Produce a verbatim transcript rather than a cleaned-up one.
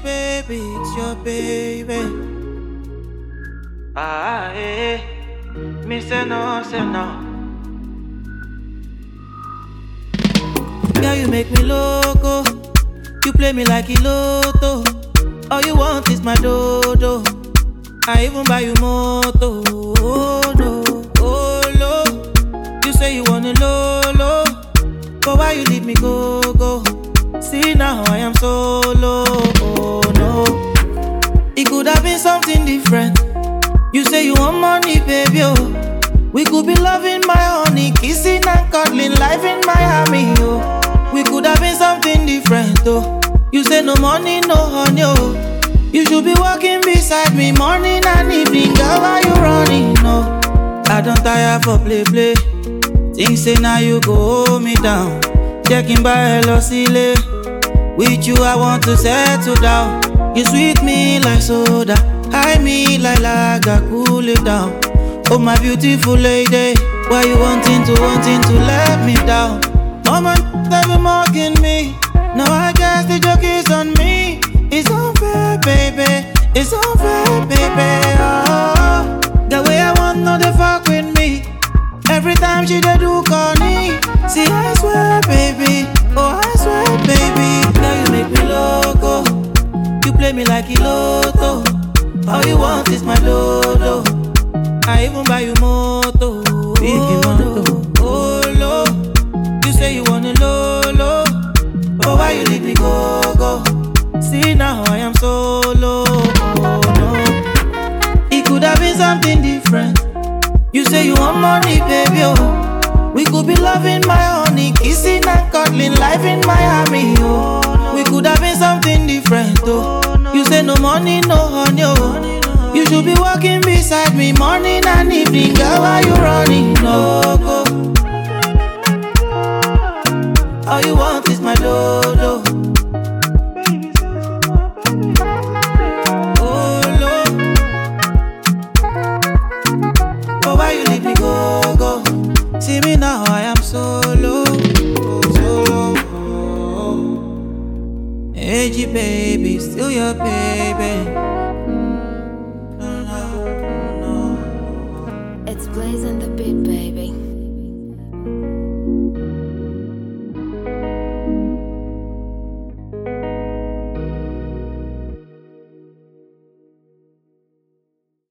baby, it's your baby. Ah, eh. Me say no, say no. Girl, you make me loco. You play me like a lotto. All you want is my dodo. I even buy you moto. Oh no, oh no. You say you want a lolo, but why you leave me go go? See now I am solo. Oh no, it could have been something different. You say you want money, baby. Oh, we could be loving my honey, kissing and cuddling, life in Miami. Oh, we could have been something different. Oh, you say no money, no honey. Oh, you should be walking beside me morning and evening. Girl, why you running? No, I don't tire for play play. Think say now you go hold me down. Checking by hello silly. With you I want to settle down. You sweet me like soda, high me like lager, cool it down. Oh my beautiful lady, why you wanting to, wanting to let me down? Mama, they be mocking me. Now I guess the joke is on me. It's unfair, baby. It's unfair, baby. Oh, the way I want, no they fuck with me. Every time she dey do corny. See, I swear, baby. Oh, I swear, baby. Girl, you make me loco. You play me like a lotto. All you want is my dodo. I even buy you moto. Big moto. Oh, lo. You say you want a lolo, but why you leave me go, go? See now I am solo. Oh, no. It could have been something different. You say you want money, baby. Oh, we could be loving my honey, kissing and cuddling, life in Miami. Oh, we could have been something different. Oh, you say no money, no honey. Oh, you should be walking beside me morning and evening. Girl, why you running? No go. All you want is my dodo. Oh Lord, but why you leave me go go? See me now, I am solo, solo. Hey, G baby, still your baby. It's blazing.